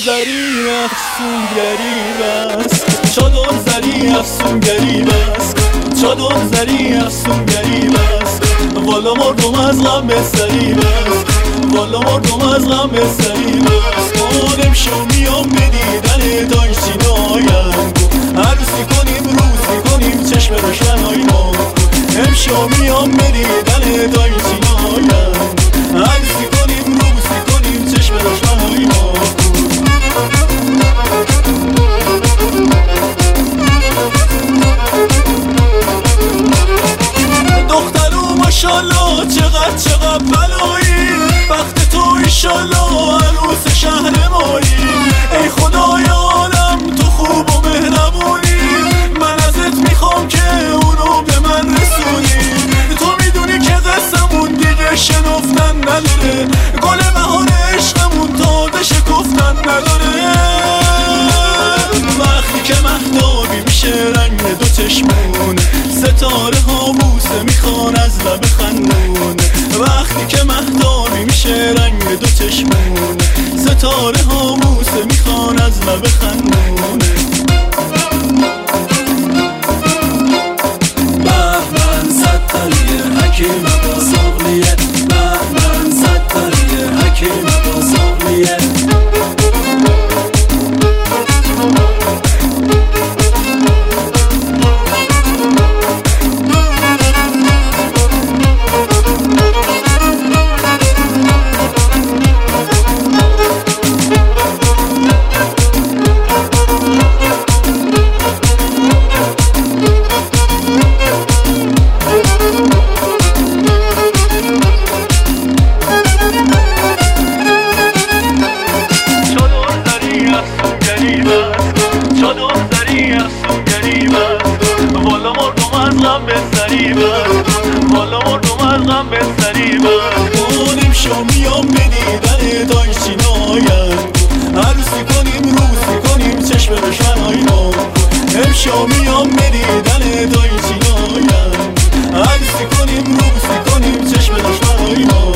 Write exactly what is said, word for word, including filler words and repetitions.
زری افسونگری بس، چادر زری افسونگری بس، چادر زری افسونگری بس. والا مردم از غم بستری بس، والا مردم از غم بستری بس. ما امشو میام به دیدن دای سینایم، عروسی کنیم روزی کنیم چشم روشنای ما. امشو میام به دیدن دای سینایم، عروسی کنیم روزی کنیم چشم روشنای ما. دخترو ماشالله چقدر چقدر بلایی، بخت تو ایشالله عروس شهر مایی. ای خدای عالم تو خوب و مهربونی، من ازت میخوام که اونو به من رسونی. تو میدونی که قصمون دیگه شنفتن نداره، گل بهار عشقمون تازه شکفتن نداره. وقتی که مهتابی میشه رنگ دو چشمون، ستاره ها بوسه میخوان از لب خندون. وقتی که مهتابی میشه رنگ دو چشمون، ستاره ها بوسه میخوان از لب خندون. بهمن ستاری حکیم با ساقلیه، بهمن ستاری حکیم با ساقلیه. والا مردم از غم بستری بس، والا مردم از غم بستری بس. اون امشو میام به دیدن دای سینایم، عروسی کنیم روزی کنیم چشم روشنای ما. امشو میام به دیدن دای سینایم، عروسی کنیم روزی کنیم چشم روشنای ما.